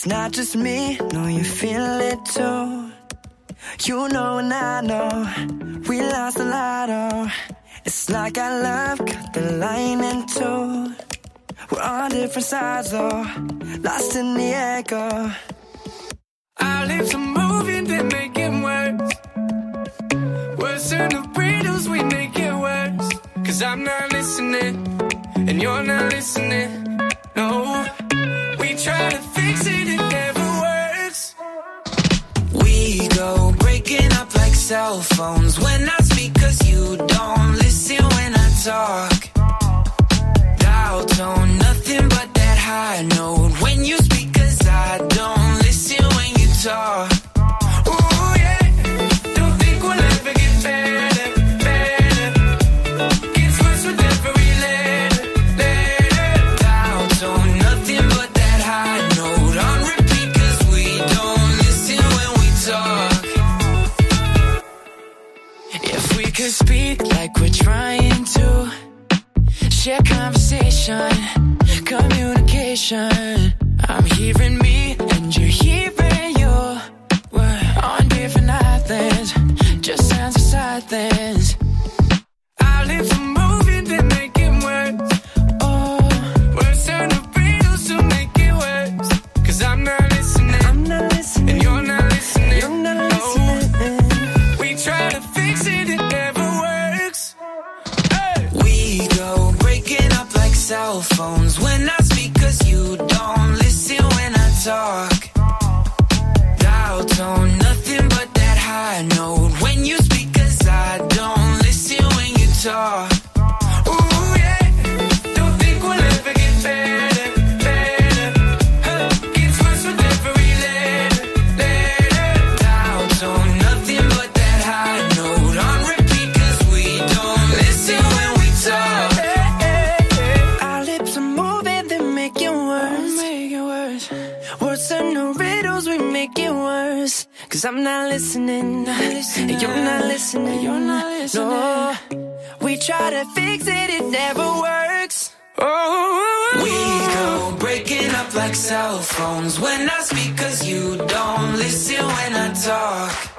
It's not just me, no, you feel it too. You know and I know, we lost a lot, oh. It's like our love cut the line in two. We're on different sides, oh, lost in the echo. Our lips are moving, they make it worse. Worse than the riddles, we make it worse. Cause I'm not listening, and you're not listening, no. We try to fix it, it never works. We go breaking up like cell phones when I speak, cause you don't listen when I talk. Dial tone, nothing but that high note when you speak, cause I don't listen when you talk. Ooh, yeah. Don't think we'll ever get better, better. Gets worse with every letter, letter. Dial tone, nothing but that high note on repeat, cause we don't listen when we talk. If we could speak like we're trying to, share conversation, communication. I'm hearing me and you're hearing you. We're on different islands, just sounds aside things. Our lips are moving, they make it worse. Oh, worse than the riddles to make it worse. Cause I'm not listening, and you're not listening, we try to fix it, it never works. Hey. We go breaking up like cell phones when I speak, cause you don't listen when I talk. Dial tone, nothing but that high note when you speak, cause I don't listen when you talk. Ooh, yeah. Don't think we'll ever get better, better. Gets worse with every letter, letter. Dial tone, nothing but that high note on repeat, cause we don't listen when we talk. Our lips are moving, they make it worse. Worse than the riddles, we make it worse. Cause I'm not listening, and you're not listening, no. We try to fix it, it never works. Oh, we go breaking up like cell phones when I speak, cause you don't listen when I talk.